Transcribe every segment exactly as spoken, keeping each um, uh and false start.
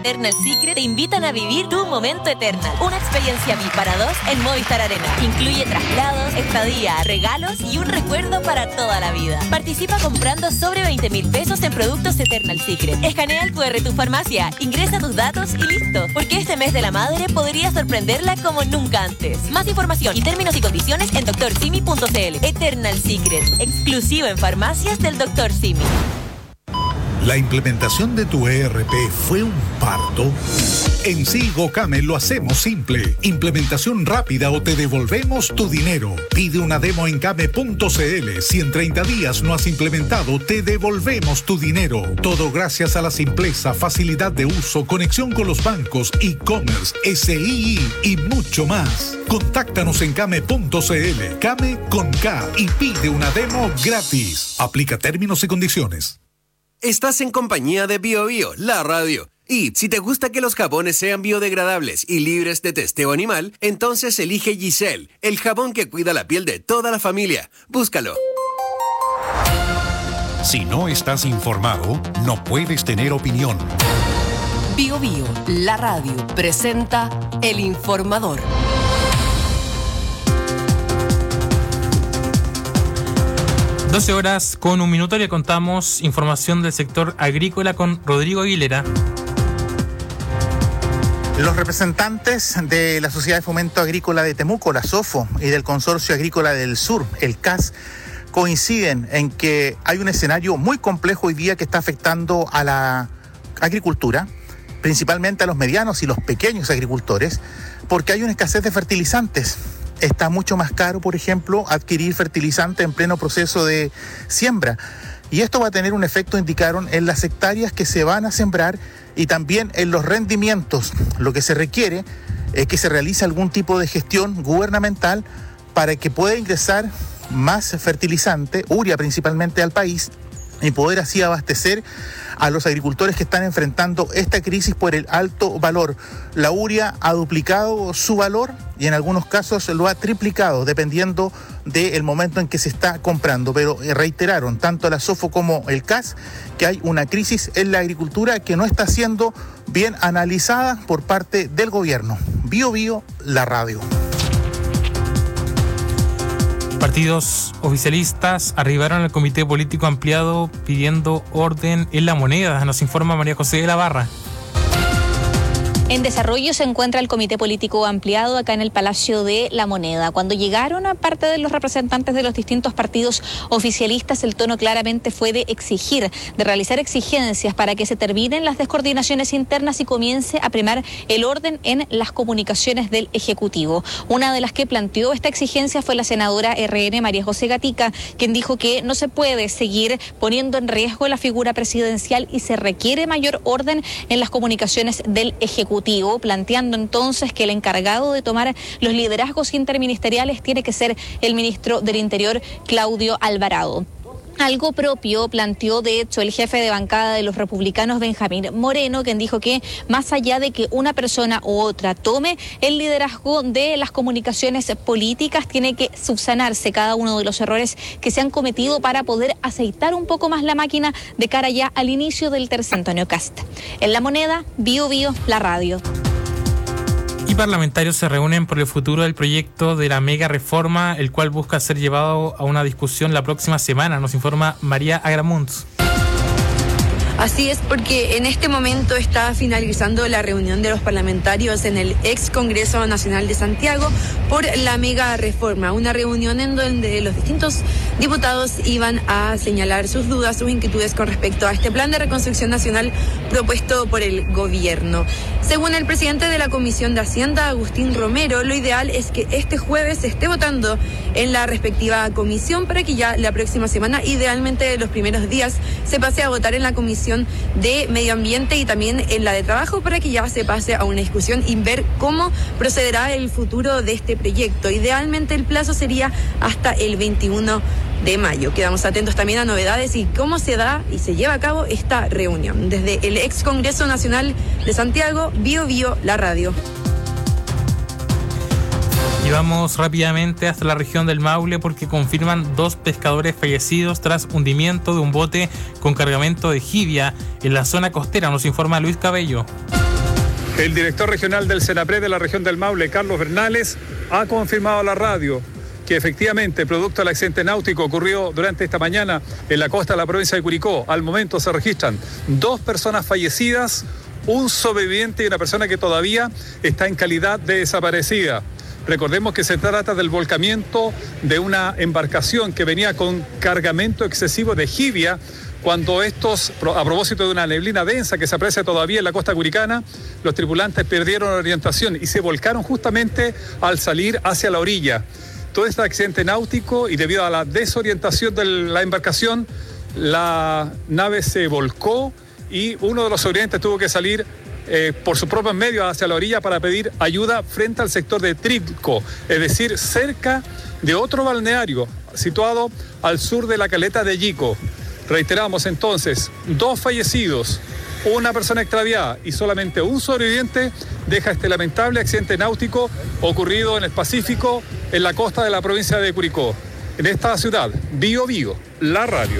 Eternal Secret te invitan a vivir tu momento Eternal. Una experiencia V I P para dos en Movistar Arena. Incluye traslados, estadía, regalos y un recuerdo para toda la vida. Participa comprando sobre veinte mil pesos en productos Eternal Secret. Escanea el cu erre de tu farmacia, ingresa tus datos y listo. Porque este mes de la madre podría sorprenderla como nunca antes. Más información y términos y condiciones en doctor simi punto c l. Eternal Secret, exclusivo en farmacias del doctor Simi. ¿La implementación de tu E R P fue un parto? En Silgocame lo hacemos simple. Implementación rápida o te devolvemos tu dinero. Pide una demo en came punto c l. Si en treinta días no has implementado, te devolvemos tu dinero. Todo gracias a la simpleza, facilidad de uso, conexión con los bancos, e-commerce, S I I y mucho más. Contáctanos en came punto c l. Came con K y pide una demo gratis. Aplica términos y condiciones. Estás en compañía de Bio Bio, la radio. Y si te gusta que los jabones sean biodegradables y libres de testeo animal, entonces elige Giselle, el jabón que cuida la piel de toda la familia. Búscalo. Si no estás informado, no puedes tener opinión. Bio Bio, la radio, presenta El Informador. doce horas con un minuto le contamos información del sector agrícola con Rodrigo Aguilera. Los representantes de la Sociedad de Fomento Agrícola de Temuco, la SOFO, y del Consorcio Agrícola del Sur, el C A S, coinciden en que hay un escenario muy complejo hoy día que está afectando a la agricultura, principalmente a los medianos y los pequeños agricultores, porque hay una escasez de fertilizantes. Está mucho más caro, por ejemplo, adquirir fertilizante en pleno proceso de siembra. Y esto va a tener un efecto, indicaron, en las hectáreas que se van a sembrar y también en los rendimientos. Lo que se requiere es que se realice algún tipo de gestión gubernamental para que pueda ingresar más fertilizante, urea principalmente, al país y poder así abastecer a los agricultores que están enfrentando esta crisis por el alto valor. La urea ha duplicado su valor y en algunos casos lo ha triplicado dependiendo del momento en que se está comprando, pero reiteraron tanto la SOFO como el C A S que hay una crisis en la agricultura que no está siendo bien analizada por parte del gobierno. Bio Bio, la radio. Partidos oficialistas arribaron al Comité Político Ampliado pidiendo orden en la moneda. Nos informa María José de la Barra. En desarrollo se encuentra el Comité Político Ampliado acá en el Palacio de la Moneda. Cuando llegaron a parte de los representantes de los distintos partidos oficialistas, el tono claramente fue de exigir, de realizar exigencias para que se terminen las descoordinaciones internas y comience a primar el orden en las comunicaciones del Ejecutivo. Una de las que planteó esta exigencia fue la senadora R N María José Gatica, quien dijo que no se puede seguir poniendo en riesgo la figura presidencial y se requiere mayor orden en las comunicaciones del Ejecutivo. Planteando entonces que el encargado de tomar los liderazgos interministeriales tiene que ser el ministro del Interior, Claudio Alvarado. Algo propio planteó, de hecho, el jefe de bancada de los republicanos, Benjamín Moreno, quien dijo que más allá de que una persona u otra tome el liderazgo de las comunicaciones políticas, tiene que subsanarse cada uno de los errores que se han cometido para poder aceitar un poco más la máquina de cara ya al inicio del tercer Antonio Cast. En La Moneda, Bio Bio, la radio. Y parlamentarios se reúnen por el futuro del proyecto de la mega reforma, el cual busca ser llevado a una discusión la próxima semana, nos informa María Agramunds. Así es, porque en este momento está finalizando la reunión de los parlamentarios en el ex Congreso Nacional de Santiago por la mega reforma, una reunión en donde los distintos diputados iban a señalar sus dudas, sus inquietudes con respecto a este plan de reconstrucción nacional propuesto por el gobierno. Según el presidente de la Comisión de Hacienda, Agustín Romero, lo ideal es que este jueves se esté votando en la respectiva comisión para que ya la próxima semana, idealmente los primeros días, se pase a votar en la Comisión de Medio Ambiente y también en la de Trabajo para que ya se pase a una discusión y ver cómo procederá el futuro de este proyecto. Idealmente el plazo sería hasta el veintiuno de mayo. Quedamos atentos también a novedades y cómo se da y se lleva a cabo esta reunión. Desde el ex Congreso Nacional de Santiago, Bio Bio, la radio. Y vamos rápidamente hasta la región del Maule porque confirman dos pescadores fallecidos tras hundimiento de un bote con cargamento de jibia en la zona costera, nos informa Luis Cabello. El director regional del Senapred de la región del Maule, Carlos Bernales, ha confirmado a la radio que efectivamente, producto del accidente náutico ocurrido durante esta mañana en la costa de la provincia de Curicó, al momento se registran dos personas fallecidas, un sobreviviente y una persona que todavía está en calidad de desaparecida. Recordemos que se trata del volcamiento de una embarcación que venía con cargamento excesivo de jibia, cuando estos, a propósito de una neblina densa que se aprecia todavía en la costa curicana, los tripulantes perdieron la orientación y se volcaron justamente al salir hacia la orilla. Todo este accidente náutico, y debido a la desorientación de la embarcación, la nave se volcó y uno de los sobrevivientes tuvo que salir eh, por sus propios medios hacia la orilla para pedir ayuda frente al sector de Trilco, es decir, cerca de otro balneario situado al sur de la caleta de Yico. Reiteramos entonces, dos fallecidos, una persona extraviada y solamente un sobreviviente deja este lamentable accidente náutico ocurrido en el Pacífico, en la costa de la provincia de Curicó. En esta ciudad, Bío Bío, la radio.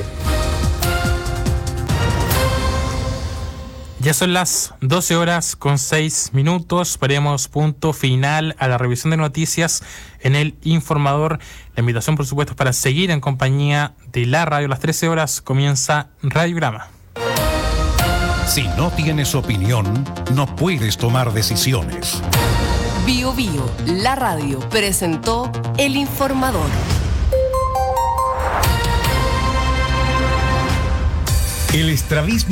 Ya son las doce horas con seis minutos. Ponemos punto final a la revisión de noticias en el Informador. La invitación, por supuesto, es para seguir en compañía de la radio. A las trece horas comienza Radiograma. Si no tienes opinión, no puedes tomar decisiones. Bío Bío, la radio, presentó El Informador. El estrabismo